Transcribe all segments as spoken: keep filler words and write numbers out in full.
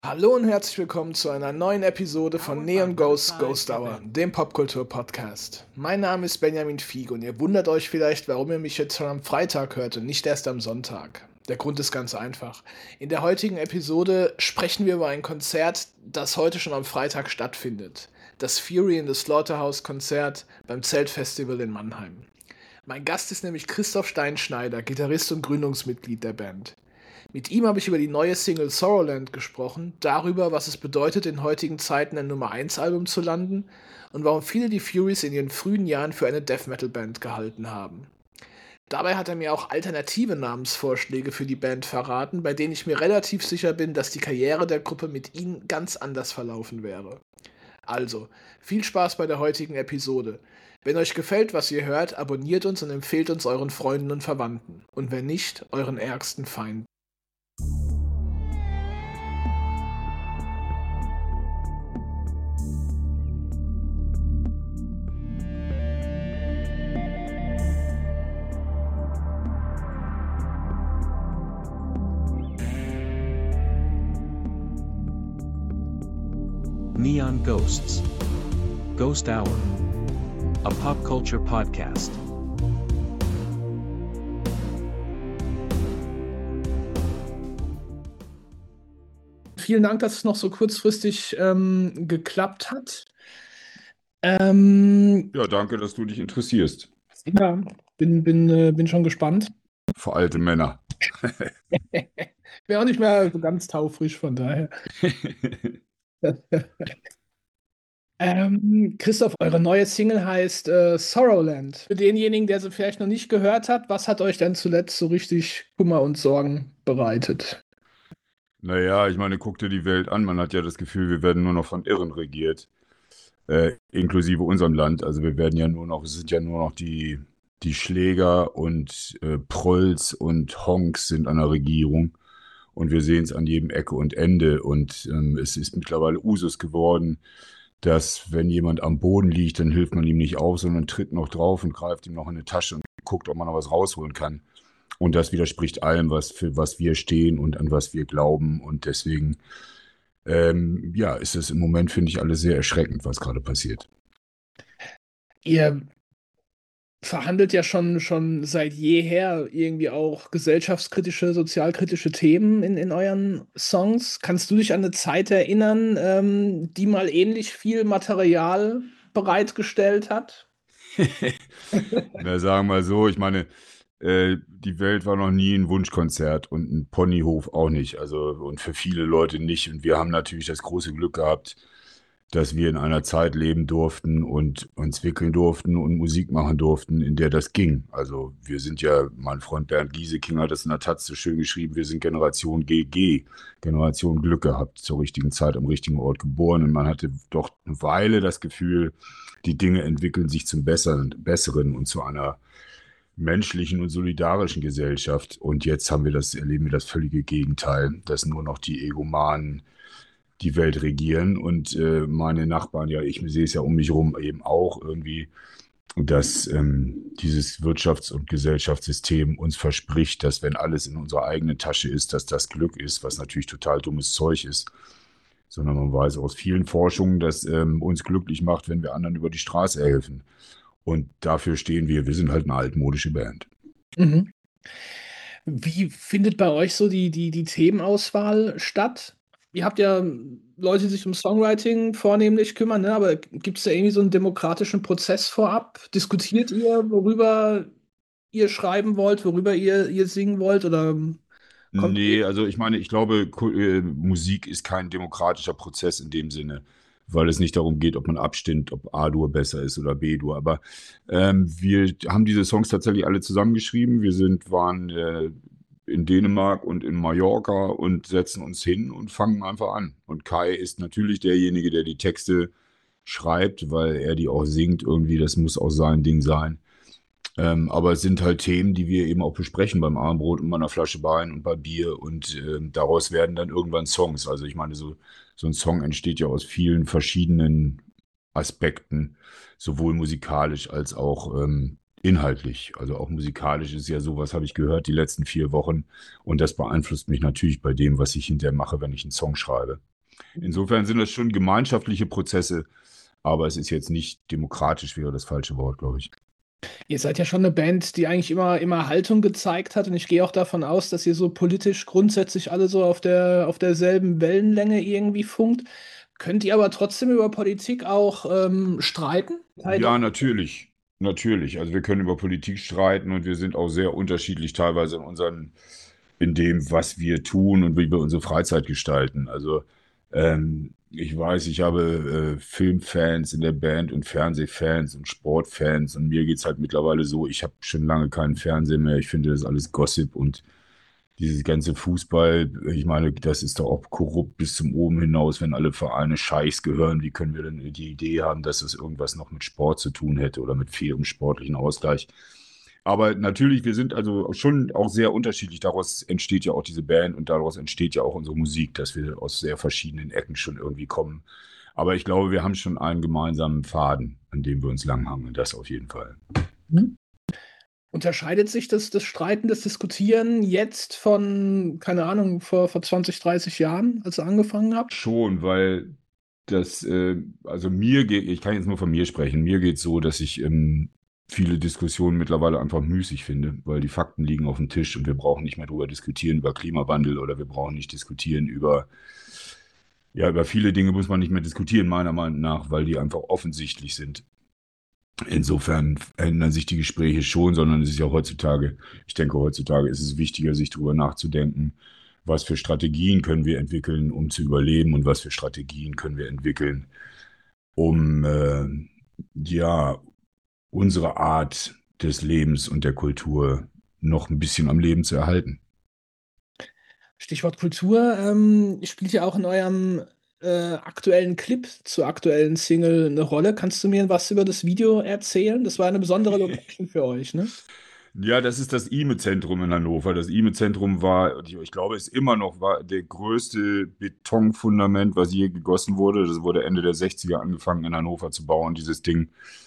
Hallo und herzlich willkommen zu einer neuen Episode von Neon Ghost Ghost Hour, dem Popkultur-Podcast. Mein Name ist Benjamin Fieg und ihr wundert euch vielleicht, warum ihr mich jetzt schon am Freitag hört und nicht erst am Sonntag. Der Grund ist ganz einfach. In der heutigen Episode sprechen wir über ein Konzert, das heute schon am Freitag stattfindet. Das Fury in the Slaughterhouse-Konzert beim Zeltfestival in Mannheim. Mein Gast ist nämlich Christoph Steinschneider, Gitarrist und Gründungsmitglied der Band. Mit ihm habe ich über die neue Single Sorrowland gesprochen, darüber, was es bedeutet, in heutigen Zeiten ein Nummer eins Album zu landen und warum viele die Furies in ihren frühen Jahren für eine Death-Metal-Band gehalten haben. Dabei hat er mir auch alternative Namensvorschläge für die Band verraten, bei denen ich mir relativ sicher bin, dass die Karriere der Gruppe mit ihnen ganz anders verlaufen wäre. Also, viel Spaß bei der heutigen Episode. Wenn euch gefällt, was ihr hört, abonniert uns und empfehlt uns euren Freunden und Verwandten. Und wenn nicht, euren ärgsten Feinden. Neon Ghosts. Ghost Hour. A pop culture podcast. Vielen Dank, dass es noch so kurzfristig ähm, geklappt hat. Ähm, Ja, danke, dass du dich interessierst. ja, bin, bin, äh, bin schon gespannt. Für alte Männer. Ich bin auch nicht mehr so ganz taufrisch, von daher. ähm, Christoph, eure neue Single heißt äh, Sorrowland. Für denjenigen, der sie vielleicht noch nicht gehört hat, was hat euch denn zuletzt so richtig Kummer und Sorgen bereitet? Naja, ich meine, guck dir die Welt an. Man hat ja das Gefühl, wir werden nur noch von Irren regiert. Äh, inklusive unserem Land. Also wir werden ja nur noch, es sind ja nur noch die, die Schläger und äh, Prolls und Honks sind an der Regierung. Und wir sehen es an jedem Ecke und Ende. Und ähm, es ist mittlerweile Usus geworden, dass wenn jemand am Boden liegt, dann hilft man ihm nicht auf, sondern tritt noch drauf und greift ihm noch in eine Tasche und guckt, ob man noch was rausholen kann. Und das widerspricht allem, was für was wir stehen und an was wir glauben. Und deswegen, ähm, ja, ist es im Moment, finde ich, alles sehr erschreckend, was gerade passiert. Ihr verhandelt ja schon, schon seit jeher irgendwie auch gesellschaftskritische, sozialkritische Themen in, in euren Songs. Kannst du dich an eine Zeit erinnern, ähm, die mal ähnlich viel Material bereitgestellt hat? Na, sagen wir mal so, ich meine, äh, die Welt war noch nie ein Wunschkonzert und ein Ponyhof auch nicht. Also, und für viele Leute nicht. Und wir haben natürlich das große Glück gehabt, dass wir in einer Zeit leben durften und uns wickeln durften und Musik machen durften, in der das ging. Also wir sind ja, mein Freund Bernd Gieseking hat das in der Taz so schön geschrieben, wir sind Generation G G, Generation Glück gehabt, zur richtigen Zeit am richtigen Ort geboren. Und man hatte doch eine Weile das Gefühl, die Dinge entwickeln sich zum Besseren, Besseren und zu einer menschlichen und solidarischen Gesellschaft. Und jetzt haben wir das, erleben wir das völlige Gegenteil, dass nur noch die Egomanen die Welt regieren und äh, meine Nachbarn, ja, ich sehe es ja um mich herum eben auch irgendwie, dass ähm, dieses Wirtschafts- und Gesellschaftssystem uns verspricht, dass wenn alles in unserer eigenen Tasche ist, dass das Glück ist, was natürlich total dummes Zeug ist, sondern man weiß aus vielen Forschungen, dass ähm, uns glücklich macht, wenn wir anderen über die Straße helfen. Und dafür stehen wir, wir sind halt eine altmodische Band. Mhm. Wie findet bei euch so die, die, die Themenauswahl statt? Ihr habt ja Leute, die sich um Songwriting vornehmlich kümmern, ne? Aber gibt es da irgendwie so einen demokratischen Prozess vorab? Diskutiert ihr, worüber ihr schreiben wollt, worüber ihr, ihr singen wollt? Oder kommt ihr? Nee, also ich meine, ich glaube, Ku- äh, Musik ist kein demokratischer Prozess in dem Sinne, weil es nicht darum geht, ob man abstimmt, ob A-Dur besser ist oder B-Dur. Aber ähm, wir haben diese Songs tatsächlich alle zusammengeschrieben. Wir sind, waren äh, in Dänemark und in Mallorca und setzen uns hin und fangen einfach an. Und Kai ist natürlich derjenige, der die Texte schreibt, weil er die auch singt irgendwie. Das muss auch sein Ding sein. Ähm, aber es sind halt Themen, die wir eben auch besprechen beim Abendbrot und bei einer Flasche Wein und bei Bier und ähm, daraus werden dann irgendwann Songs. Also ich meine, so, so ein Song entsteht ja aus vielen verschiedenen Aspekten, sowohl musikalisch als auch ähm, inhaltlich. Also auch musikalisch ist ja so, was habe ich gehört die letzten vier Wochen und das beeinflusst mich natürlich bei dem, was ich hinterher mache, wenn ich einen Song schreibe. Insofern sind das schon gemeinschaftliche Prozesse, aber es ist jetzt nicht demokratisch, wäre das falsche Wort, glaube ich. Ihr seid ja schon eine Band, die eigentlich immer, immer Haltung gezeigt hat und ich gehe auch davon aus, dass ihr so politisch grundsätzlich alle so auf der, auf derselben Wellenlänge irgendwie funkt. Könnt ihr aber trotzdem über Politik auch ähm, streiten? Teil Ja, doch. natürlich. Natürlich. Also wir können über Politik streiten und wir sind auch sehr unterschiedlich teilweise in unseren, in dem, was wir tun und wie wir unsere Freizeit gestalten. Also ähm, ich weiß, ich habe äh, Filmfans in der Band und Fernsehfans und Sportfans und mir geht's halt mittlerweile so, ich habe schon lange keinen Fernseher mehr. Ich finde das alles Gossip und dieses ganze Fußball, ich meine, das ist doch auch korrupt bis zum Oben hinaus, wenn alle Vereine Scheichs gehören. Wie können wir denn die Idee haben, dass das irgendwas noch mit Sport zu tun hätte oder mit fairem sportlichen Ausgleich? Aber natürlich, wir sind also schon auch sehr unterschiedlich. Daraus entsteht ja auch diese Band und daraus entsteht ja auch unsere Musik, dass wir aus sehr verschiedenen Ecken schon irgendwie kommen. Aber ich glaube, wir haben schon einen gemeinsamen Faden, an dem wir uns langhangeln. Das auf jeden Fall. Hm? Unterscheidet sich das, das Streiten, das Diskutieren jetzt von, keine Ahnung, vor, vor zwanzig, dreißig Jahren, als ihr angefangen habt? Schon, weil das, äh, also mir geht, ich kann jetzt nur von mir sprechen, mir geht es so, dass ich ähm, viele Diskussionen mittlerweile einfach müßig finde, weil die Fakten liegen auf dem Tisch und wir brauchen nicht mehr darüber diskutieren, über Klimawandel oder wir brauchen nicht diskutieren über, ja, über viele Dinge muss man nicht mehr diskutieren, meiner Meinung nach, weil die einfach offensichtlich sind. Insofern ändern sich die Gespräche schon, sondern es ist ja heutzutage, ich denke, heutzutage ist es wichtiger, sich darüber nachzudenken, was für Strategien können wir entwickeln, um zu überleben und was für Strategien können wir entwickeln, um äh, ja unsere Art des Lebens und der Kultur noch ein bisschen am Leben zu erhalten. Stichwort Kultur, ähm, spielt ja auch in eurem äh, aktuellen Clip zur aktuellen Single eine Rolle. Kannst du mir was über das Video erzählen? Das war eine besondere Location für euch, ne? Ja, das ist das I M E-Zentrum in Hannover. Das I M E-Zentrum war, ich glaube, ist immer noch war der größte Betonfundament, was je gegossen wurde. Das wurde Ende der sechziger angefangen in Hannover zu bauen, dieses Ding.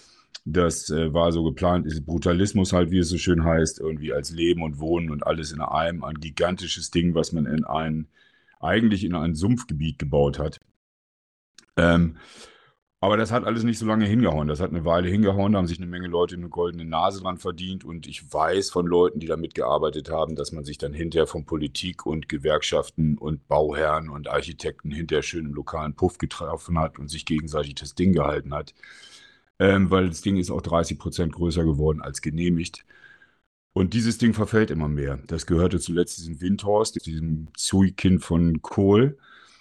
Das äh, war so geplant, ist Brutalismus halt, wie es so schön heißt, irgendwie als Leben und Wohnen und alles in einem. Ein gigantisches Ding, was man in ein, eigentlich in ein Sumpfgebiet gebaut hat. Ähm, aber das hat alles nicht so lange hingehauen. Das hat eine Weile hingehauen, da haben sich eine Menge Leute eine goldene Nase dran verdient. Und ich weiß von Leuten, die da mitgearbeitet haben, dass man sich dann hinterher von Politik und Gewerkschaften und Bauherren und Architekten hinterher schön im lokalen Puff getroffen hat und sich gegenseitig das Ding gehalten hat. Ähm, weil das Ding ist auch dreißig Prozent größer geworden als genehmigt. Und dieses Ding verfällt immer mehr. Das gehörte zuletzt diesem Windhorst, diesem Zui-Kind von Kohl.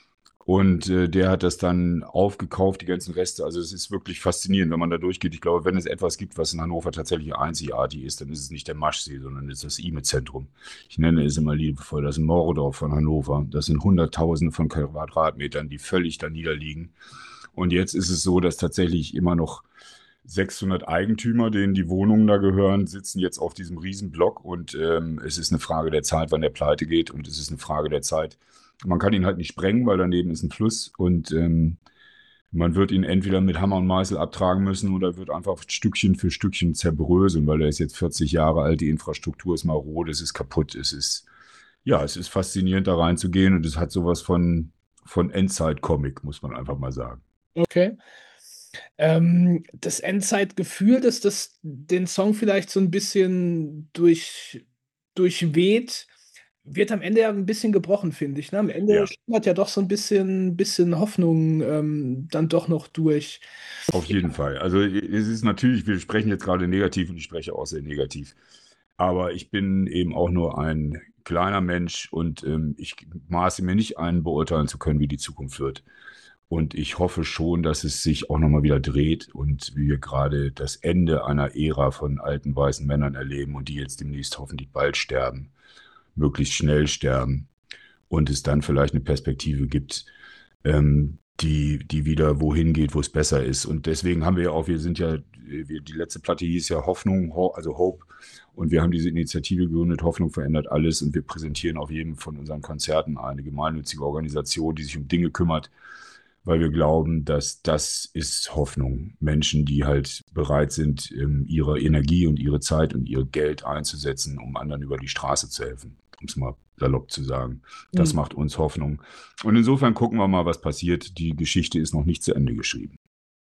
Und äh, der hat das dann aufgekauft, die ganzen Reste. Also es ist wirklich faszinierend, wenn man da durchgeht. Ich glaube, wenn es etwas gibt, was in Hannover tatsächlich einzigartig ist, dann ist es nicht der Maschsee, sondern es ist das I M E-Zentrum. Ich nenne es immer liebevoll das Mordorf von Hannover. Das sind Hunderttausende von Quadratmetern, die völlig da niederliegen. Und jetzt ist es so, dass tatsächlich immer noch sechshundert Eigentümer, denen die Wohnungen da gehören, sitzen jetzt auf diesem Riesenblock. Und ähm, es ist eine Frage der Zeit, wann der pleite geht. Und es ist eine Frage der Zeit. Man kann ihn halt nicht sprengen, weil daneben ist ein Fluss und ähm, man wird ihn entweder mit Hammer und Meißel abtragen müssen oder wird einfach Stückchen für Stückchen zerbröseln, weil er ist jetzt vierzig Jahre alt, die Infrastruktur ist marode, es ist kaputt, es ist, ja, es ist faszinierend da reinzugehen und es hat sowas von, von Endzeit-Comic, muss man einfach mal sagen. Okay. Ähm, das Endzeitgefühl, dass das den Song vielleicht so ein bisschen durch, durchweht, wird am Ende ja ein bisschen gebrochen, finde ich. Ne? Am Ende Ja, schimmert ja doch so ein bisschen, bisschen Hoffnung ähm, dann doch noch durch. auf jeden Fall. Also es ist natürlich, wir sprechen jetzt gerade negativ und ich spreche auch sehr negativ. Aber ich bin eben auch nur ein kleiner Mensch und ähm, ich maße mir nicht ein, beurteilen zu können, wie die Zukunft wird. Und ich hoffe schon, dass es sich auch nochmal wieder dreht und wir gerade das Ende einer Ära von alten weißen Männern erleben und die jetzt demnächst hoffentlich bald sterben, möglichst schnell sterben und es dann vielleicht eine Perspektive gibt, ähm, die, die wieder wohin geht, wo es besser ist. Und deswegen haben wir ja auch, wir sind ja, wir, die letzte Platte hieß ja Hoffnung, Ho also Hope. Und wir haben diese Initiative gegründet, Hoffnung verändert alles. Und wir präsentieren auf jedem von unseren Konzerten eine gemeinnützige Organisation, die sich um Dinge kümmert, weil wir glauben, dass das ist Hoffnung. Menschen, die halt bereit sind, ihre Energie und ihre Zeit und ihr Geld einzusetzen, um anderen über die Straße zu helfen, um es mal salopp zu sagen. Das Mhm. macht uns Hoffnung. Und insofern gucken wir mal, was passiert. Die Geschichte ist noch nicht zu Ende geschrieben.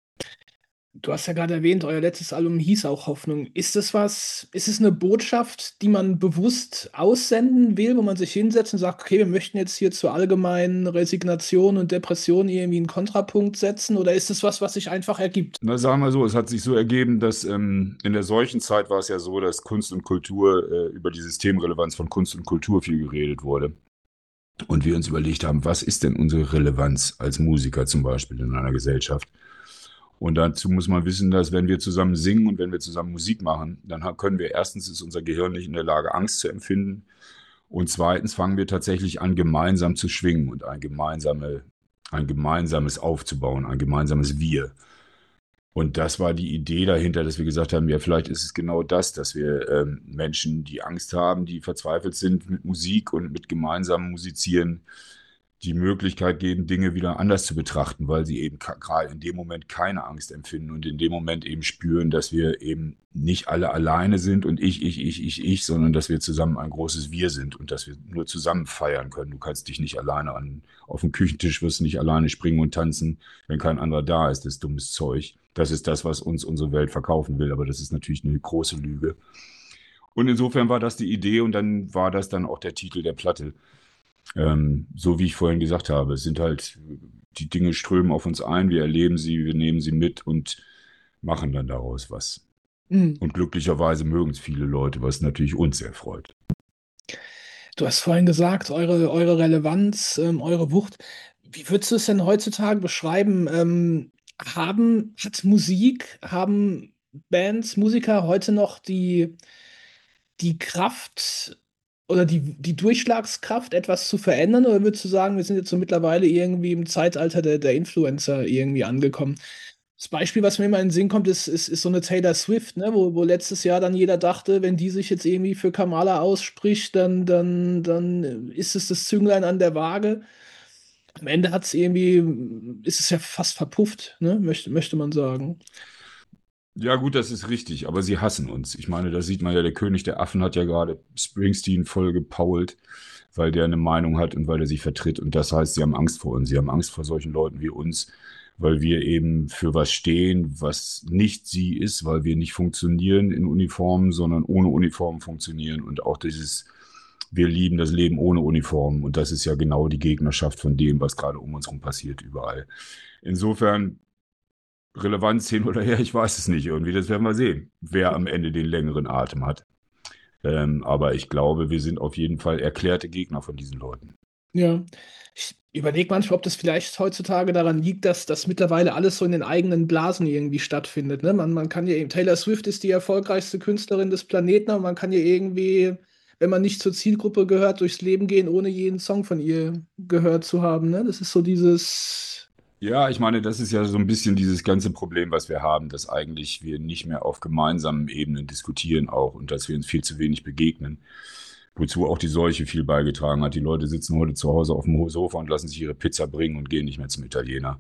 Du hast ja gerade erwähnt, euer letztes Album hieß auch Hoffnung. Ist es was, ist es eine Botschaft, die man bewusst aussenden will, wo man sich hinsetzt und sagt, okay, wir möchten jetzt hier zur allgemeinen Resignation und Depression irgendwie einen Kontrapunkt setzen? Oder ist es was, was sich einfach ergibt? Na, sagen wir so, es hat sich so ergeben, dass ähm, in der Seuchenzeit war es ja so, dass Kunst und Kultur, äh, über die Systemrelevanz von Kunst und Kultur viel geredet wurde. Und wir uns überlegt haben, was ist denn unsere Relevanz als Musiker zum Beispiel in einer Gesellschaft? Und dazu muss man wissen, dass wenn wir zusammen singen und wenn wir zusammen Musik machen, dann ha- können wir erstens, ist unser Gehirn nicht in der Lage, Angst zu empfinden. Und zweitens fangen wir tatsächlich an, gemeinsam zu schwingen und ein, gemeinsame, ein gemeinsames aufzubauen, ein gemeinsames Wir. Und das war die Idee dahinter, dass wir gesagt haben, ja, vielleicht ist es genau das, dass wir ähm, Menschen, die Angst haben, die verzweifelt sind mit Musik und mit gemeinsamem Musizieren, die Möglichkeit geben, Dinge wieder anders zu betrachten, weil sie eben ka- gerade in dem Moment keine Angst empfinden und in dem Moment eben spüren, dass wir eben nicht alle alleine sind und ich, ich, ich, ich, ich, sondern dass wir zusammen ein großes Wir sind und dass wir nur zusammen feiern können. Du kannst dich nicht alleine an, auf dem Küchentisch wirst du nicht alleine springen und tanzen, wenn kein anderer da ist. Das ist dummes Zeug. Das ist das, was uns unsere Welt verkaufen will, aber das ist natürlich eine große Lüge. Und insofern war das die Idee und dann war das dann auch der Titel der Platte. Ähm, so wie ich vorhin gesagt habe, es sind halt, die Dinge strömen auf uns ein, wir erleben sie, wir nehmen sie mit und machen dann daraus was. Mhm. Und glücklicherweise mögen es viele Leute, was natürlich uns sehr freut. Du hast vorhin gesagt, eure, eure Relevanz, ähm, eure Wucht. Wie würdest du es denn heutzutage beschreiben? Ähm, haben, hat Musik, haben Bands, Musiker heute noch die, die Kraft oder die, die Durchschlagskraft, etwas zu verändern? Oder würdest du sagen, wir sind jetzt so mittlerweile irgendwie im Zeitalter der, der Influencer irgendwie angekommen? Das Beispiel, was mir immer in den Sinn kommt, ist, ist, ist so eine Taylor Swift, ne? Wo, wo letztes Jahr dann jeder dachte, wenn die sich jetzt irgendwie für Kamala ausspricht, dann, dann, dann ist es das Zünglein an der Waage. Am Ende hat es irgendwie, ist es ja fast verpufft, ne? Möchte, möchte man sagen. Ja, gut, das ist richtig, aber sie hassen uns. Ich meine, da sieht man ja, der König der Affen hat ja gerade Springsteen voll gepault, weil der eine Meinung hat und weil er sie vertritt. Und das heißt, sie haben Angst vor uns. Sie haben Angst vor solchen Leuten wie uns, weil wir eben für was stehen, was nicht sie ist, weil wir nicht funktionieren in Uniformen, sondern ohne Uniform funktionieren. Und auch dieses, wir lieben das Leben ohne Uniform. Und das ist ja genau die Gegnerschaft von dem, was gerade um uns herum passiert, überall. Insofern Relevanz hin oder her, ich weiß es nicht irgendwie. Das werden wir sehen, wer am Ende den längeren Atem hat. Ähm, aber ich glaube, wir sind auf jeden Fall erklärte Gegner von diesen Leuten. Ja. Ich überlege manchmal, ob das vielleicht heutzutage daran liegt, dass das mittlerweile alles so in den eigenen Blasen irgendwie stattfindet. Ne? Man, man kann ja eben, Taylor Swift ist die erfolgreichste Künstlerin des Planeten, aber man kann ja irgendwie, wenn man nicht zur Zielgruppe gehört, durchs Leben gehen, ohne jeden Song von ihr gehört zu haben. Ne? Das ist so dieses. Ja, ich meine, das ist ja so ein bisschen dieses ganze Problem, was wir haben, dass eigentlich wir nicht mehr auf gemeinsamen Ebenen diskutieren auch und dass wir uns viel zu wenig begegnen. Wozu auch die Seuche viel beigetragen hat. Die Leute sitzen heute zu Hause auf dem Sofa und lassen sich ihre Pizza bringen und gehen nicht mehr zum Italiener.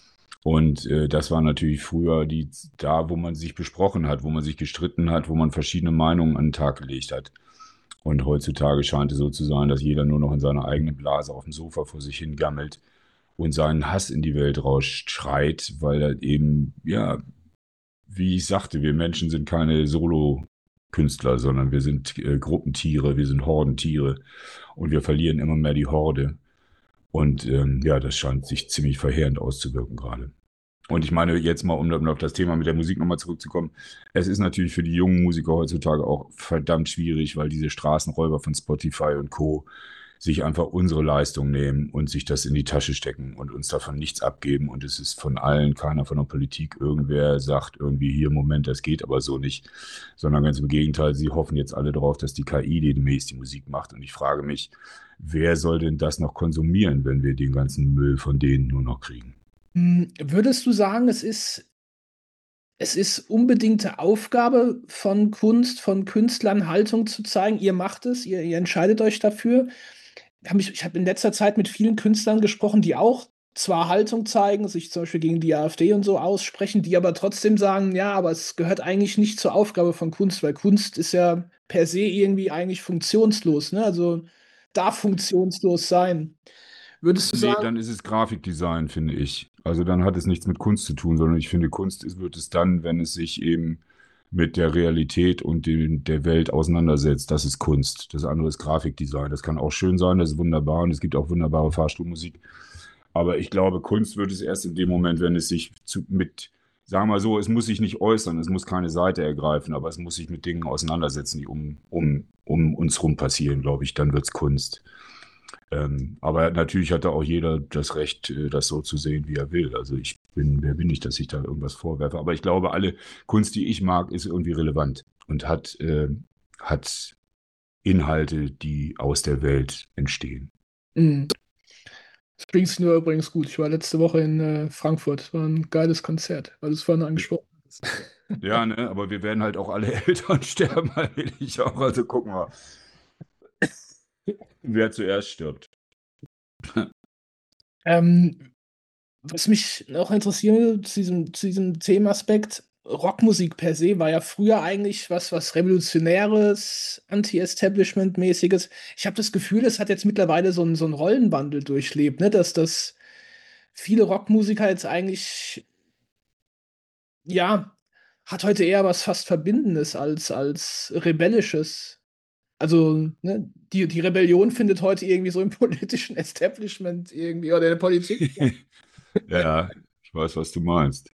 Und äh, das war natürlich früher die, da, wo man sich besprochen hat, wo man sich gestritten hat, wo man verschiedene Meinungen an den Tag gelegt hat. Und heutzutage scheint es so zu sein, dass jeder nur noch in seiner eigenen Blase auf dem Sofa vor sich hingammelt und seinen Hass in die Welt rausschreit, weil er eben, ja, wie ich sagte, wir Menschen sind keine Solo-Künstler, sondern wir sind äh, Gruppentiere, wir sind Hordentiere und wir verlieren immer mehr die Horde. Und ähm, ja, das scheint sich ziemlich verheerend auszuwirken gerade. Und ich meine, jetzt mal, um, um auf das Thema mit der Musik nochmal zurückzukommen, es ist natürlich für die jungen Musiker heutzutage auch verdammt schwierig, weil diese Straßenräuber von Spotify und Co. sich einfach unsere Leistung nehmen und sich das in die Tasche stecken und uns davon nichts abgeben. Und es ist von allen, keiner von der Politik, irgendwer sagt irgendwie hier, Moment, das geht aber so nicht, sondern ganz im Gegenteil, sie hoffen jetzt alle darauf, dass die K I demnächst die Musik macht. Und ich frage mich, wer soll denn das noch konsumieren, wenn wir den ganzen Müll von denen nur noch kriegen? Hm, würdest du sagen, es ist, es ist unbedingte Aufgabe von Kunst, von Künstlern, Haltung zu zeigen? Ihr macht es, ihr, ihr entscheidet euch dafür. Hab mich, ich habe in letzter Zeit mit vielen Künstlern gesprochen, die auch zwar Haltung zeigen, sich zum Beispiel gegen die AfD und so aussprechen, die aber trotzdem sagen, ja, aber es gehört eigentlich nicht zur Aufgabe von Kunst, weil Kunst ist ja per se irgendwie eigentlich funktionslos, ne? Also darf funktionslos sein. Würdest du Nee, sagen, dann ist es Grafikdesign, finde ich. Also dann hat es nichts mit Kunst zu tun, sondern ich finde, Kunst ist, wird es dann, wenn es sich eben mit der Realität und den, der Welt auseinandersetzt. Das ist Kunst. Das andere ist Grafikdesign. Das kann auch schön sein, das ist wunderbar und es gibt auch wunderbare Fahrstuhlmusik. Aber ich glaube, Kunst wird es erst in dem Moment, wenn es sich zu, mit, sagen wir mal so, es muss sich nicht äußern, es muss keine Seite ergreifen, aber es muss sich mit Dingen auseinandersetzen, die um, um, um uns rum passieren, glaube ich, dann wird es Kunst. Ähm, aber natürlich hat da auch jeder das Recht, äh, das so zu sehen, wie er will. Also ich bin, wer bin ich, dass ich da irgendwas vorwerfe? Aber ich glaube, alle Kunst, die ich mag, ist irgendwie relevant und hat, äh, hat Inhalte, die aus der Welt entstehen. mh, Springsteen war übrigens gut. Ich war letzte Woche in äh, Frankfurt. War ein geiles Konzert, weil du es vorhin angesprochen hast. Ja, ne, aber wir werden halt auch alle Eltern sterben, allmählich auch. Also gucken wir, wer zuerst stirbt. Ähm, Was mich noch interessieren würde zu diesem, zu diesem Themenaspekt, Rockmusik per se war ja früher eigentlich was, was Revolutionäres, Anti-Establishment-mäßiges. Ich habe das Gefühl, es hat jetzt mittlerweile so einen, so einen Rollenwandel durchlebt, ne? Dass das viele Rockmusiker jetzt eigentlich, ja, hat heute eher was fast Verbindendes als, als Rebellisches. Also, ne, die, die Rebellion findet heute irgendwie so im politischen Establishment irgendwie oder in der Politik. Ja, ich weiß, was du meinst.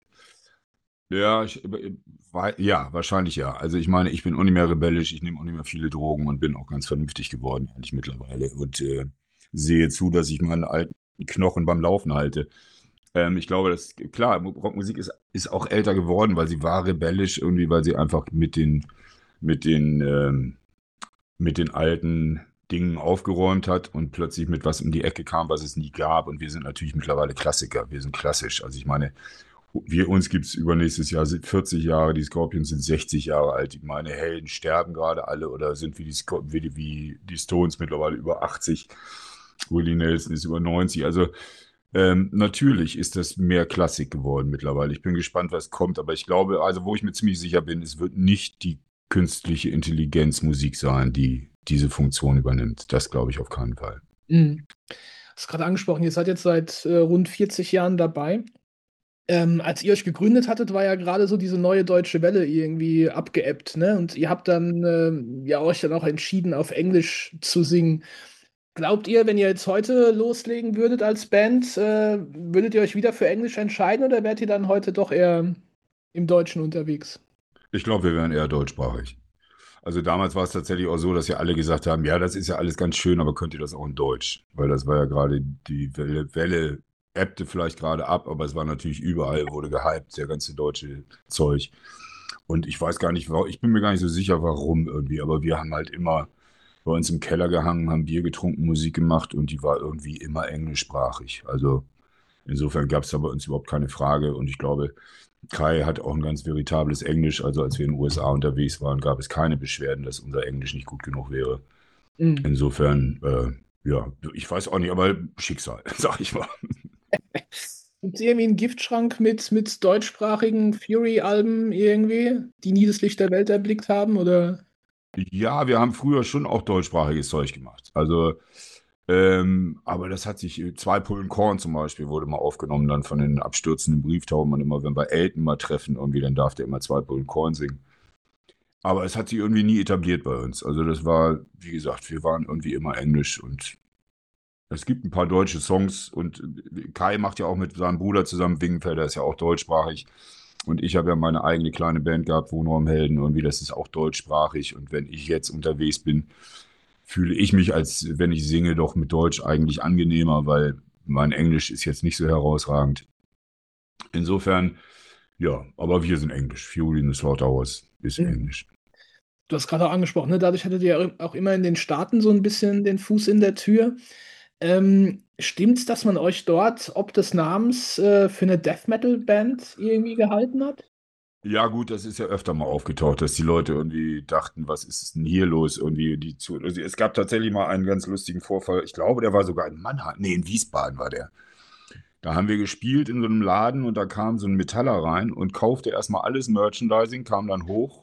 Ja, ich, äh, wei- ja, wahrscheinlich ja. Also ich meine, ich bin auch nicht mehr rebellisch, ich nehme auch nicht mehr viele Drogen und bin auch ganz vernünftig geworden, eigentlich mittlerweile. Und äh, sehe zu, dass ich meine alten Knochen beim Laufen halte. Ähm, ich glaube, dass, klar, Rockmusik ist, ist auch älter geworden, weil sie war rebellisch, irgendwie, weil sie einfach mit den, mit den, ähm, mit den alten Dingen aufgeräumt hat und plötzlich mit was um die Ecke kam, was es nie gab. Und wir sind natürlich mittlerweile Klassiker, wir sind klassisch. Also ich meine, wir, uns gibt es übernächstes Jahr sind vierzig Jahre, die Scorpions sind sechzig Jahre alt. Meine Helden sterben gerade alle oder sind wie die, Sco- wie die, wie die Stones mittlerweile über achtzig. Willie Nelson ist über neunzig. Also ähm, natürlich ist das mehr Klassik geworden mittlerweile. Ich bin gespannt, was kommt, aber ich glaube, also wo ich mir ziemlich sicher bin, es wird nicht die künstliche Intelligenz Musik sein, die diese Funktion übernimmt. Das glaube ich auf keinen Fall. Mhm. Hast gerade angesprochen, ihr seid jetzt seit äh, rund vierzig Jahren dabei. Ähm, als ihr euch gegründet hattet, war ja gerade so diese neue deutsche Welle irgendwie abgeebbt, ne? Und ihr habt dann ähm, ja euch dann auch entschieden, auf Englisch zu singen. Glaubt ihr, wenn ihr jetzt heute loslegen würdet als Band, äh, würdet ihr euch wieder für Englisch entscheiden oder wärt ihr dann heute doch eher im Deutschen unterwegs? Ich glaube, wir wären eher deutschsprachig. Also damals war es tatsächlich auch so, dass ja alle gesagt haben, ja, das ist ja alles ganz schön, aber könnt ihr das auch in Deutsch? Weil das war ja gerade die Welle, Welle ebbte vielleicht gerade ab, aber es war natürlich überall, wurde gehypt, der ganze deutsche Zeug. Und ich weiß gar nicht, warum, ich bin mir gar nicht so sicher, warum irgendwie, aber wir haben halt immer bei uns im Keller gehangen, haben Bier getrunken, Musik gemacht und die war irgendwie immer englischsprachig. Also insofern gab es da bei uns überhaupt keine Frage und ich glaube, Kai hat auch ein ganz veritables Englisch. Also als wir in den U S A unterwegs waren, gab es keine Beschwerden, dass unser Englisch nicht gut genug wäre. Mhm. Insofern, äh, ja, ich weiß auch nicht, aber Schicksal, sag ich mal. Gibt es irgendwie einen Giftschrank mit, mit deutschsprachigen Fury-Alben irgendwie, die nie das Licht der Welt erblickt haben? Oder? Ja, wir haben früher schon auch deutschsprachiges Zeug gemacht. Also, ähm, aber das hat sich, zwei Pullen Korn zum Beispiel wurde mal aufgenommen, dann von den abstürzenden Brieftauben und immer, wenn wir Elton mal treffen, irgendwie, dann darf der immer zwei Pullen Korn singen. Aber es hat sich irgendwie nie etabliert bei uns. Also das war, wie gesagt, wir waren irgendwie immer Englisch und es gibt ein paar deutsche Songs und äh, Kai macht ja auch mit seinem Bruder zusammen, Wingenfelder ist ja auch deutschsprachig. Und ich habe ja meine eigene kleine Band gehabt, Wohnraumhelden, irgendwie, das ist auch deutschsprachig. Und wenn ich jetzt unterwegs bin, fühle ich mich, als wenn ich singe, doch mit Deutsch eigentlich angenehmer, weil mein Englisch ist jetzt nicht so herausragend. Insofern, ja, aber wir sind Englisch. Fury in the Slaughterhouse ist Mhm. Englisch. Du hast gerade auch angesprochen, ne? Dadurch hattet ihr ja auch immer in den Staaten so ein bisschen den Fuß in der Tür. Ähm, stimmt's, dass man euch dort ob des Namens äh, für eine Death Metal Band irgendwie gehalten hat? Ja, gut, das ist ja öfter mal aufgetaucht, dass die Leute irgendwie dachten, was ist denn hier los? Irgendwie die zu. Also es gab tatsächlich mal einen ganz lustigen Vorfall. Ich glaube, der war sogar in Mannheim. Nee, in Wiesbaden war der. Da haben wir gespielt in so einem Laden und da kam so ein Metaller rein und kaufte erstmal alles Merchandising, kam dann hoch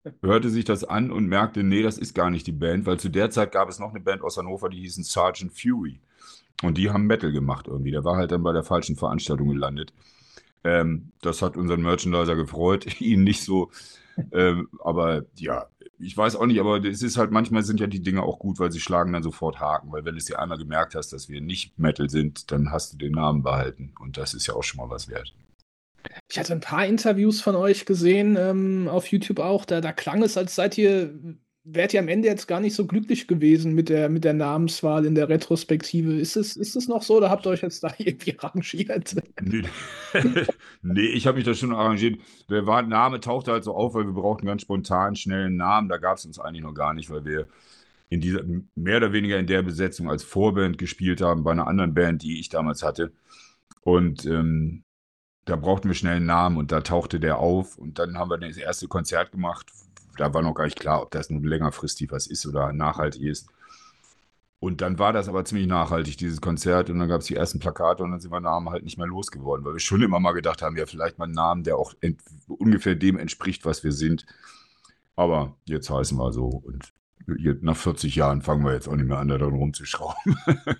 hörte sich das an und merkte, nee, das ist gar nicht die Band, weil zu der Zeit gab es noch eine Band aus Hannover, die hießen Sergeant Fury. Und die haben Metal gemacht irgendwie. Der war halt dann bei der falschen Veranstaltung gelandet. Ähm, das hat unseren Merchandiser gefreut, ihn nicht so. Ähm, aber ja, ich weiß auch nicht, aber es ist halt, manchmal sind ja die Dinge auch gut, weil sie schlagen dann sofort Haken. Weil wenn du es dir einmal gemerkt hast, dass wir nicht Metal sind, dann hast du den Namen behalten. Und das ist ja auch schon mal was wert. Ich hatte ein paar Interviews von euch gesehen, ähm, auf YouTube auch. Da, da klang es, als seid ihr, wärt ihr am Ende jetzt gar nicht so glücklich gewesen mit der, mit der Namenswahl in der Retrospektive. Ist es, ist es noch so oder habt ihr euch jetzt da irgendwie arrangiert? Nee, nee, ich habe mich da schon arrangiert. Der war, Name tauchte halt so auf, weil wir brauchten ganz spontan schnell einen Namen. Da gab es uns eigentlich noch gar nicht, weil wir in dieser, mehr oder weniger in der Besetzung als Vorband gespielt haben bei einer anderen Band, die ich damals hatte. Und ähm, da brauchten wir schnell einen Namen und da tauchte der auf. Und dann haben wir das erste Konzert gemacht. Da war noch gar nicht klar, ob das nun längerfristig was ist oder nachhaltig ist. Und dann war das aber ziemlich nachhaltig, dieses Konzert. Und dann gab es die ersten Plakate und dann sind wir Namen halt nicht mehr losgeworden, weil wir schon immer mal gedacht haben, ja, vielleicht mal einen Namen, der auch ent- ungefähr dem entspricht, was wir sind. Aber jetzt heißen wir so. Und jetzt, nach vierzig Jahren fangen wir jetzt auch nicht mehr an, da dran rumzuschrauben.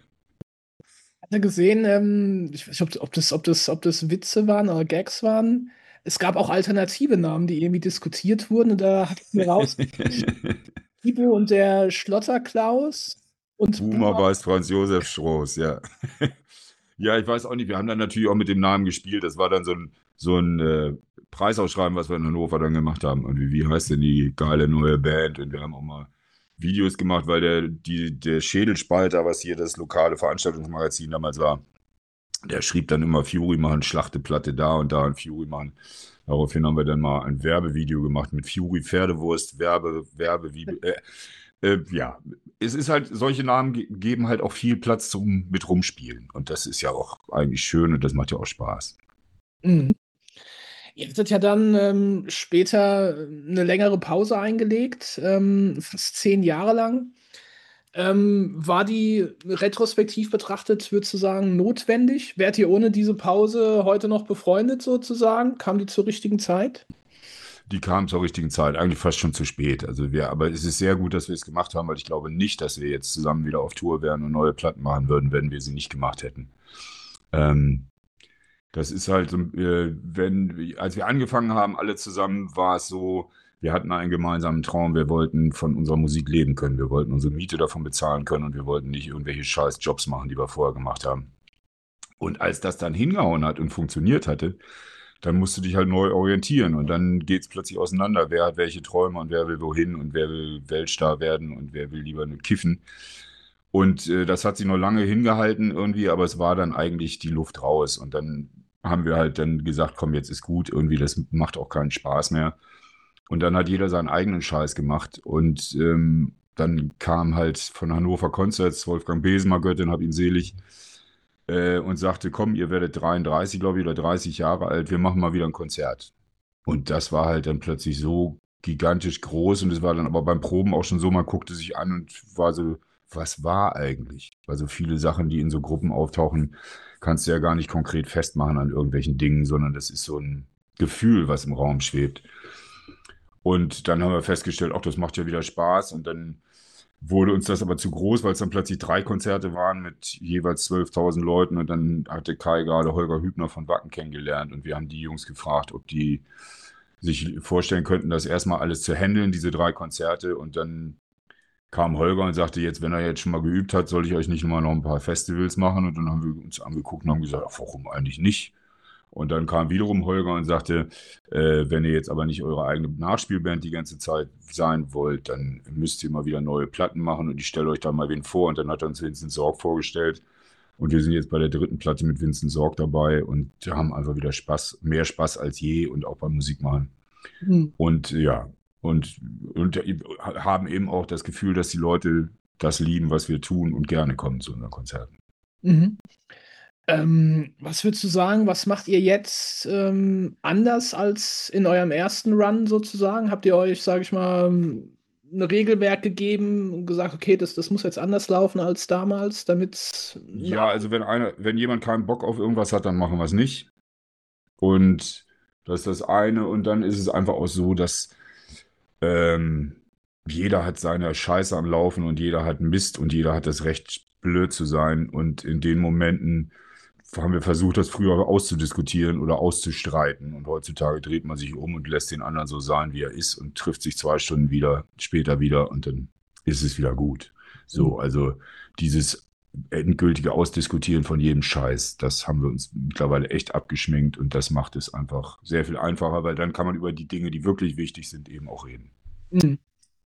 Hatte gesehen, ähm, ich weiß nicht, ob, ob das, ob das, ob das Witze waren oder Gags waren. Es gab auch alternative Namen, die irgendwie diskutiert wurden. Und da hat mir raus Ibo und der Schlotterklaus und Boomer Boomer. weiß Franz Josef Stroß, ja. Ja, ich weiß auch nicht. Wir haben dann natürlich auch mit dem Namen gespielt. Das war dann so ein, so ein äh, Preisausschreiben, was wir in Hannover dann gemacht haben. Und wie, wie heißt denn die geile neue Band? Und wir haben auch mal Videos gemacht, weil der, die, der Schädelspalter, was hier das lokale Veranstaltungsmagazin damals war, der schrieb dann immer Fury machen, Schlachteplatte da und da und Fury machen. Daraufhin haben wir dann mal ein Werbevideo gemacht mit Fury Pferdewurst, Werbe, Werbe, wie, äh, äh, ja, es ist halt, solche Namen ge geben halt auch viel Platz zum mit rumspielen. Und das ist ja auch eigentlich schön und das macht ja auch Spaß. Mhm. Ihr hattet ja dann ähm, später eine längere Pause eingelegt, ähm, fast zehn Jahre lang. Ähm, war die retrospektiv betrachtet, würdest du sagen, notwendig? Wärt ihr ohne diese Pause heute noch befreundet sozusagen? Kam die zur richtigen Zeit? Die kamen zur richtigen Zeit, eigentlich fast schon zu spät. Also wir, aber es ist sehr gut, dass wir es gemacht haben, weil ich glaube nicht, dass wir jetzt zusammen wieder auf Tour wären und neue Platten machen würden, wenn wir sie nicht gemacht hätten. Ähm, Das ist halt so, äh, wenn, als wir angefangen haben, alle zusammen, war es so, wir hatten einen gemeinsamen Traum, wir wollten von unserer Musik leben können, wir wollten unsere Miete davon bezahlen können und wir wollten nicht irgendwelche scheiß Jobs machen, die wir vorher gemacht haben. Und als das dann hingehauen hat und funktioniert hatte, dann musst du dich halt neu orientieren und dann geht es plötzlich auseinander, wer hat welche Träume und wer will wohin und wer will Weltstar werden und wer will lieber nur kiffen. Und äh, das hat sich noch lange hingehalten irgendwie, aber es war dann eigentlich die Luft raus. Und dann haben wir halt dann gesagt, komm, jetzt ist gut, irgendwie, das macht auch keinen Spaß mehr. Und dann hat jeder seinen eigenen Scheiß gemacht. Und ähm, dann kam halt von Hannover Concerts Wolfgang Besemer, Gott, den hab ihn selig, äh, und sagte, komm, ihr werdet dreiunddreißig, glaube ich, oder dreißig Jahre alt, wir machen mal wieder ein Konzert. Und das war halt dann plötzlich so gigantisch groß und es war dann aber beim Proben auch schon so, man guckte sich an und war so, was war eigentlich? Also viele Sachen, die in so Gruppen auftauchen, kannst du ja gar nicht konkret festmachen an irgendwelchen Dingen, sondern das ist so ein Gefühl, was im Raum schwebt. Und dann haben wir festgestellt, ach, das macht ja wieder Spaß. Und dann wurde uns das aber zu groß, weil es dann plötzlich drei Konzerte waren mit jeweils zwölftausend Leuten. Und dann hatte Kai gerade Holger Hübner von Wacken kennengelernt. Und wir haben die Jungs gefragt, ob die sich vorstellen könnten, das erstmal alles zu handeln, diese drei Konzerte. Und dann kam Holger und sagte, jetzt, wenn er jetzt schon mal geübt hat, soll ich euch nicht mal noch ein paar Festivals machen? Und dann haben wir uns angeguckt und haben gesagt, ach, warum eigentlich nicht? Und dann kam wiederum Holger und sagte, äh, wenn ihr jetzt aber nicht eure eigene Nachspielband die ganze Zeit sein wollt, dann müsst ihr mal wieder neue Platten machen und ich stelle euch da mal wen vor. Und dann hat er uns Vincent Sorg vorgestellt. Und wir sind jetzt bei der dritten Platte mit Vincent Sorg dabei und haben einfach wieder Spaß, mehr Spaß als je und auch beim Musikmachen. Hm. Und ja, und, und haben eben auch das Gefühl, dass die Leute das lieben, was wir tun und gerne kommen zu unseren Konzerten. Mhm. Ähm, was würdest du sagen, was macht ihr jetzt ähm, anders als in eurem ersten Run sozusagen? Habt ihr euch, sage ich mal, ein Regelwerk gegeben und gesagt, okay, das, das muss jetzt anders laufen als damals, damit. Ja, also wenn einer, wenn jemand keinen Bock auf irgendwas hat, dann machen wir es nicht. Und das ist das eine. Und dann ist es einfach auch so, dass Ähm, jeder hat seine Scheiße am Laufen und jeder hat Mist und jeder hat das Recht, blöd zu sein. Und in den Momenten haben wir versucht, das früher auszudiskutieren oder auszustreiten. Und heutzutage dreht man sich um und lässt den anderen so sein, wie er ist und trifft sich zwei Stunden wieder, später wieder und dann ist es wieder gut. So, also dieses endgültige Ausdiskutieren von jedem Scheiß, das haben wir uns mittlerweile echt abgeschminkt und das macht es einfach sehr viel einfacher, weil dann kann man über die Dinge, die wirklich wichtig sind, eben auch reden. Mhm.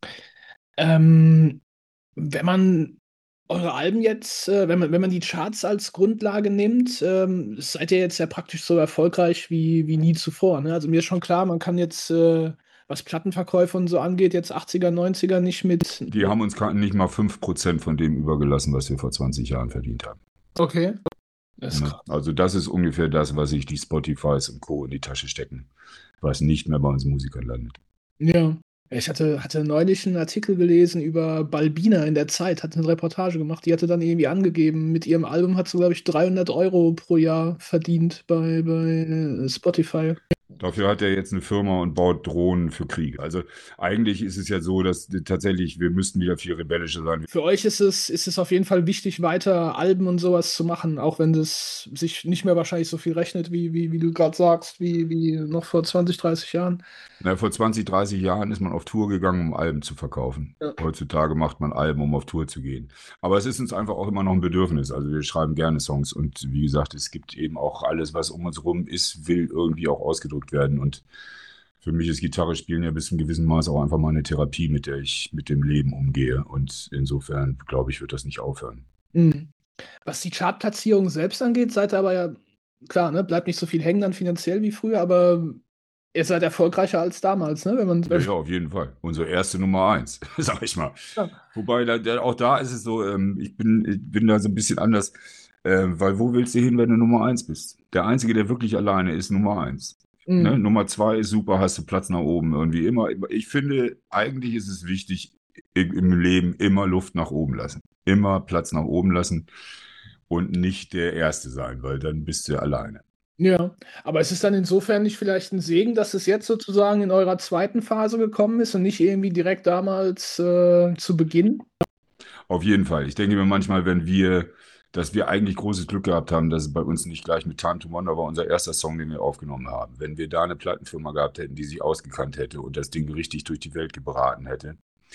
Ähm, wenn man eure Alben jetzt, äh, wenn man, wenn man die Charts als Grundlage nimmt, ähm, seid ihr jetzt ja praktisch so erfolgreich wie, wie nie zuvor. Ne? Also mir ist schon klar, man kann jetzt, äh, was Plattenverkäufe und so angeht, jetzt achtziger, neunziger nicht mit. Die haben uns nicht mal fünf Prozent von dem übergelassen, was wir vor zwanzig Jahren verdient haben. Okay. Das ist Ne? krass. Also das ist ungefähr das, was sich die Spotifys und Co. in die Tasche stecken, was nicht mehr bei uns Musikern landet. Ja. Ich hatte, hatte neulich einen Artikel gelesen über Balbina in der Zeit, hat eine Reportage gemacht, die hatte dann irgendwie angegeben, mit ihrem Album hat sie, glaube ich, dreihundert Euro pro Jahr verdient bei, bei Spotify. Dafür hat er jetzt eine Firma und baut Drohnen für Krieg. Also eigentlich ist es ja so, dass tatsächlich wir müssten wieder viel rebellischer sein. Für euch ist es, ist es auf jeden Fall wichtig, weiter Alben und sowas zu machen, auch wenn das sich nicht mehr wahrscheinlich so viel rechnet, wie, wie, wie du gerade sagst, wie, wie noch vor zwanzig, dreißig Jahren. Na, vor zwanzig, dreißig Jahren ist man auf Tour gegangen, um Alben zu verkaufen. Ja. Heutzutage macht man Alben, um auf Tour zu gehen. Aber es ist uns einfach auch immer noch ein Bedürfnis. Also wir schreiben gerne Songs und wie gesagt, es gibt eben auch alles, was um uns rum ist, will irgendwie auch ausgedrückt werden. Und für mich ist Gitarre spielen ja bis zu einem gewissen Maß auch einfach mal eine Therapie, mit der ich mit dem Leben umgehe. Und insofern, glaube ich, wird das nicht aufhören. Mhm. Was die Chartplatzierung selbst angeht, seid ihr aber ja, klar, ne, bleibt nicht so viel hängen dann finanziell wie früher, aber ihr seid erfolgreicher als damals, ne? Wenn man, Ja, ja, auf jeden Fall. Unsere erste Nummer eins, sag ich mal. Ja. Wobei, da, da, auch da ist es so, ähm, ich bin, ich bin da so ein bisschen anders, äh, weil wo willst du hin, wenn du Nummer eins bist? Der Einzige, der wirklich alleine ist, Nummer eins. Mhm. Ne? Nummer zwei ist super, hast du Platz nach oben, irgendwie immer. Ich finde, eigentlich ist es wichtig, im im Leben immer Luft nach oben lassen. Immer Platz nach oben lassen und nicht der Erste sein, weil dann bist du alleine. Ja, aber es ist dann insofern nicht vielleicht ein Segen, dass es jetzt sozusagen in eurer zweiten Phase gekommen ist und nicht irgendwie direkt damals äh, zu Beginn? Auf jeden Fall. Ich denke mir manchmal, wenn wir, dass wir eigentlich großes Glück gehabt haben, dass es bei uns nicht gleich mit Time to Wonder war, unser erster Song, den wir aufgenommen haben. Wenn wir da eine Plattenfirma gehabt hätten, die sich ausgekannt hätte und das Ding richtig durch die Welt gebraten hätte,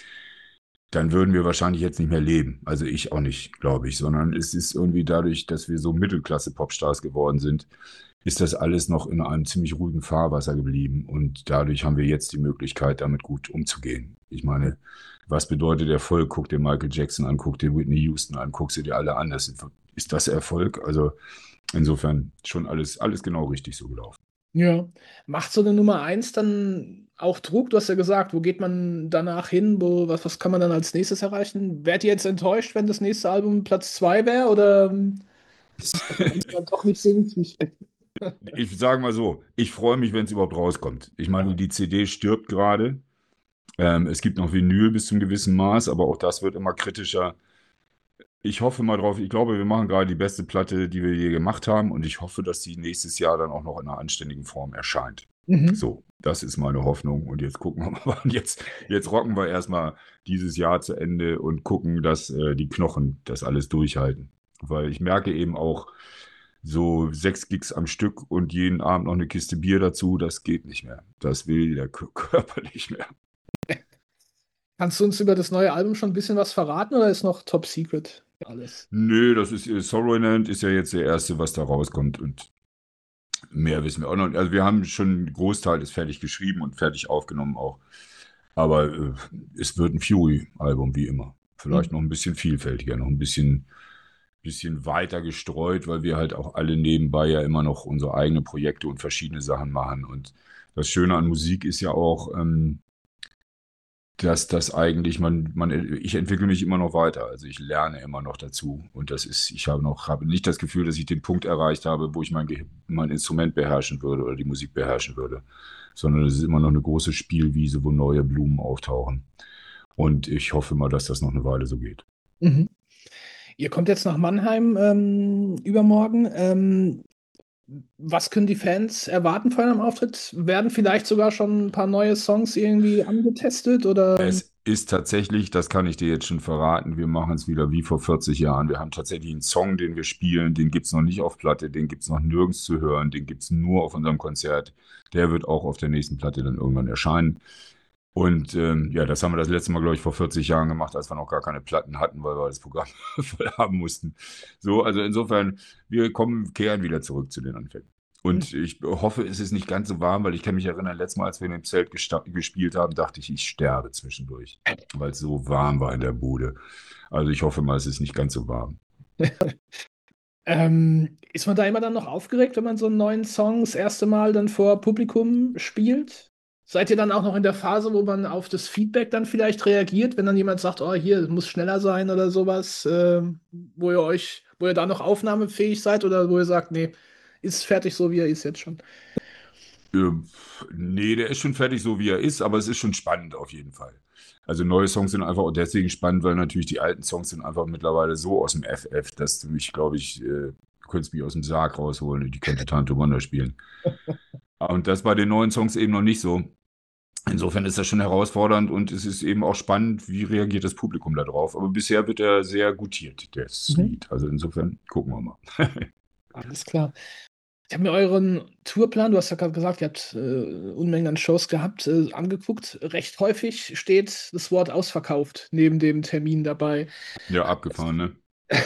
dann würden wir wahrscheinlich jetzt nicht mehr leben. Also ich auch nicht, glaube ich, sondern es ist irgendwie dadurch, dass wir so Mittelklasse-Popstars geworden sind, ist das alles noch in einem ziemlich ruhigen Fahrwasser geblieben und dadurch haben wir jetzt die Möglichkeit, damit gut umzugehen. Ich meine, was bedeutet Erfolg? Guck dir Michael Jackson an, guck dir Whitney Houston an, guck sie dir alle an. Das ist, ist das Erfolg? Also insofern schon alles, alles genau richtig so gelaufen. Ja. Macht so eine Nummer eins dann auch Druck? Du hast ja gesagt, wo geht man danach hin? Wo, was, was kann man dann als nächstes erreichen? Wärt ihr jetzt enttäuscht, wenn das nächste Album Platz zwei wäre? Oder ähm, ist es dann doch nicht so wichtig? Ich sage mal so, ich freue mich, wenn es überhaupt rauskommt. Ich meine, die C D stirbt gerade. Ähm, es gibt noch Vinyl bis zum gewissen Maß, aber auch das wird immer kritischer. Ich hoffe mal drauf, ich glaube, wir machen gerade die beste Platte, die wir je gemacht haben und ich hoffe, dass die nächstes Jahr dann auch noch in einer anständigen Form erscheint. Mhm. So, das ist meine Hoffnung und jetzt gucken wir mal. Und jetzt, jetzt rocken wir erstmal dieses Jahr zu Ende und gucken, dass äh, die Knochen das alles durchhalten. Weil ich merke eben auch, so sechs Gigs am Stück und jeden Abend noch eine Kiste Bier dazu, das geht nicht mehr. Das will der K- Körper nicht mehr. Kannst du uns über das neue Album schon ein bisschen was verraten oder ist noch Top Secret alles? Nö, das ist äh, Sorrowland ist ja jetzt der erste, was da rauskommt und mehr wissen wir auch noch. Also wir haben schon einen Großteil ist fertig geschrieben und fertig aufgenommen auch. Aber äh, es wird ein Fury-Album wie immer. Vielleicht Mhm. noch ein bisschen vielfältiger, noch ein bisschen, bisschen weiter gestreut, weil wir halt auch alle nebenbei ja immer noch unsere eigenen Projekte und verschiedene Sachen machen. Und das Schöne an Musik ist ja auch, ähm, dass das eigentlich, man, man, ich entwickle mich immer noch weiter. Also ich lerne immer noch dazu. Und das ist, ich habe noch, habe nicht das Gefühl, dass ich den Punkt erreicht habe, wo ich mein, Ge- mein Instrument beherrschen würde oder die Musik beherrschen würde. Sondern es ist immer noch eine große Spielwiese, wo neue Blumen auftauchen. Und ich hoffe mal, dass das noch eine Weile so geht. Mhm. Ihr kommt jetzt nach Mannheim ähm, übermorgen. Ähm, was können die Fans erwarten von einem Auftritt? Werden vielleicht sogar schon ein paar neue Songs irgendwie angetestet oder? Es ist tatsächlich, das kann ich dir jetzt schon verraten, wir machen es wieder wie vor vierzig Jahren. Wir haben tatsächlich einen Song, den wir spielen, den gibt es noch nicht auf Platte, den gibt es noch nirgends zu hören, den gibt es nur auf unserem Konzert. Der wird auch auf der nächsten Platte dann irgendwann erscheinen. Und ähm, ja, das haben wir das letzte Mal, glaube ich, vor vierzig Jahren gemacht, als wir noch gar keine Platten hatten, weil wir das Programm voll haben mussten. So, also insofern, wir kommen, kehren wieder zurück zu den Anfängen. Und ich hoffe, es ist nicht ganz so warm, weil ich kann mich erinnern, letztes Mal, als wir in dem Zelt gesta- gespielt haben, dachte ich, ich sterbe zwischendurch, weil es so warm war in der Bude. Also ich hoffe mal, es ist nicht ganz so warm. Ähm, ist man da immer dann noch aufgeregt, wenn man so einen neuen Song das erste Mal dann vor Publikum spielt? Seid ihr dann auch noch in der Phase, wo man auf das Feedback dann vielleicht reagiert, wenn dann jemand sagt, oh, hier, es muss schneller sein oder sowas, äh, wo ihr euch, wo ihr da noch aufnahmefähig seid oder wo ihr sagt, nee, ist fertig so, wie er ist jetzt schon? Ähm, nee, der ist schon fertig so, wie er ist, aber es ist schon spannend auf jeden Fall. Also neue Songs sind einfach auch deswegen spannend, weil natürlich die alten Songs sind einfach mittlerweile so aus dem F F, dass du mich, glaube ich, äh, du könntest mich aus dem Sarg rausholen und die könnte Tante Wanda spielen. Und das bei den neuen Songs eben noch nicht so. Insofern ist das schon herausfordernd und es ist eben auch spannend, wie reagiert das Publikum darauf. Aber bisher wird er sehr gutiert, das Mhm. Lied. Also insofern gucken wir mal. Alles klar. Ich habe mir euren Tourplan, du hast ja gerade gesagt, ihr habt äh, Unmengen an Shows gehabt, äh, angeguckt. Recht häufig steht das Wort ausverkauft neben dem Termin dabei. Ja, abgefahren, ne?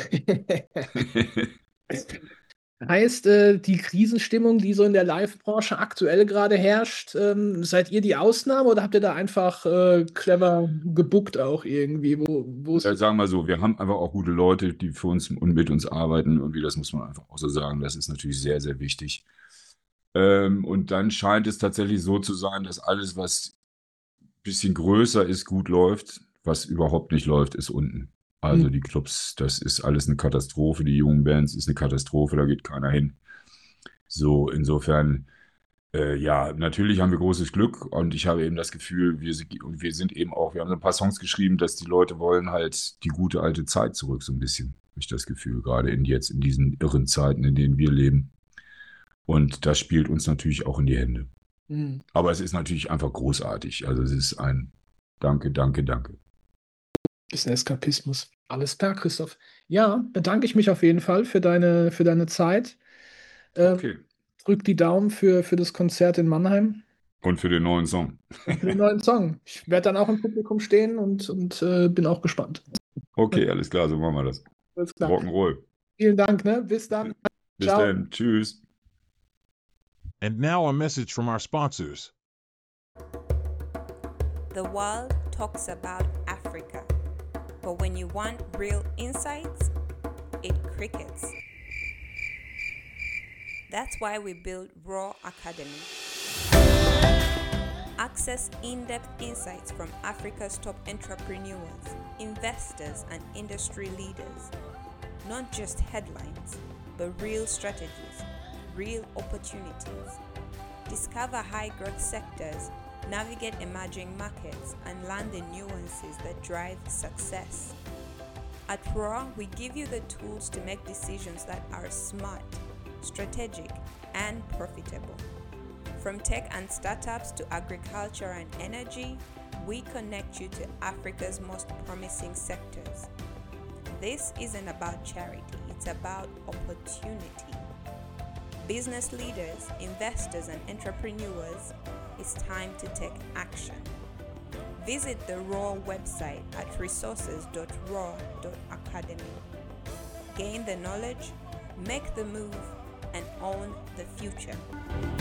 Heißt, äh, die Krisenstimmung, die so in der Live-Branche aktuell gerade herrscht, ähm, seid ihr die Ausnahme oder habt ihr da einfach äh, clever gebuckt auch irgendwie? Wo, wo Ja, ist sagen wir mal so, wir haben einfach auch gute Leute, die für uns und mit uns arbeiten. Irgendwie, das muss man einfach auch so sagen. Das ist natürlich sehr, sehr wichtig. Ähm, und dann scheint es tatsächlich so zu sein, dass alles, was ein bisschen größer ist, gut läuft. Was überhaupt nicht läuft, ist unten. Also Hm. die Clubs, das ist alles eine Katastrophe. Die jungen Bands ist eine Katastrophe, da geht keiner hin. So, insofern, äh, ja, natürlich haben wir großes Glück und ich habe eben das Gefühl, wir sind, und wir sind eben auch, wir haben so ein paar Songs geschrieben, dass die Leute wollen halt die gute alte Zeit zurück, so ein bisschen, habe ich das Gefühl, gerade in jetzt, in diesen irren Zeiten, in denen wir leben. Und das spielt uns natürlich auch in die Hände. Hm. Aber es ist natürlich einfach großartig. Also es ist ein Danke, danke, danke. Bisschen Eskapismus. Alles klar, Christoph. Ja, bedanke ich mich auf jeden Fall für deine, für deine Zeit. Äh, Okay. drück die Daumen für, für das Konzert in Mannheim Und für den neuen Song. und für den neuen Song. Ich werde dann auch im Publikum stehen und, und äh, bin auch gespannt. Okay, alles klar, so machen wir das. Alles klar. Rock'n'Roll. Vielen Dank, ne? Bis dann. Bis Ciao. dann. Tschüss. And now a message from our sponsors. The world talks about Africa, but when you want real insights, it crickets. That's why we built Raw Academy. Access in-depth insights from Africa's top entrepreneurs, investors, and industry leaders. Not just headlines, but real strategies, real opportunities. Discover high-growth sectors, navigate emerging markets, and learn the nuances that drive success. At Raw, we give you the tools to make decisions that are smart, strategic, and profitable. From tech and startups to agriculture and energy, we connect you to Africa's most promising sectors. This isn't about charity, it's about opportunity. Business leaders, investors, and entrepreneurs, it's time to take action. Visit the Raw website at resources dot raw dot academy. Gain the knowledge, make the move, and own the future.